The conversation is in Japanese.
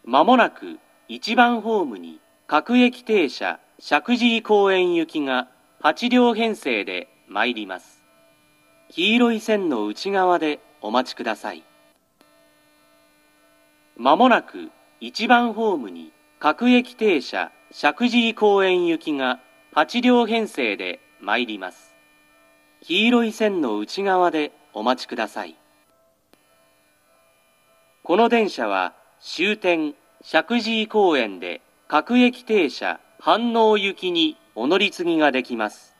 まもなく1番ホームに各駅停車石神井公園行きが8両編成で参ります。黄色い線の内側でお待ちください。まもなく1番ホームに各駅停車石神井公園行きが8両編成で参ります。黄色い線の内側でお待ちください。この電車は終点石神井公園で各駅停車飯能行きにお乗り継ぎができます。